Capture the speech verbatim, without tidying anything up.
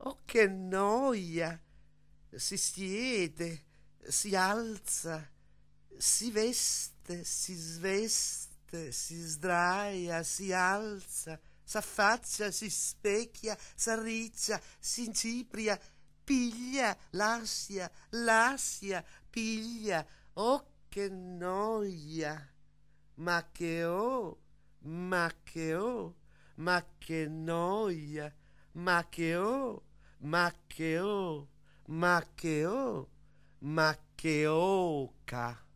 Oh, che noia! Si siede, si alza, si veste, si sveste, si sdraia, si alza, s'affaccia, si specchia, s'arriccia, si incipria, piglia, lascia, lascia, piglia. Oh, che noia! Ma che ho, ma che ho, ma che noia, ma che ho, ma che ho, ma che ho, ma che oca.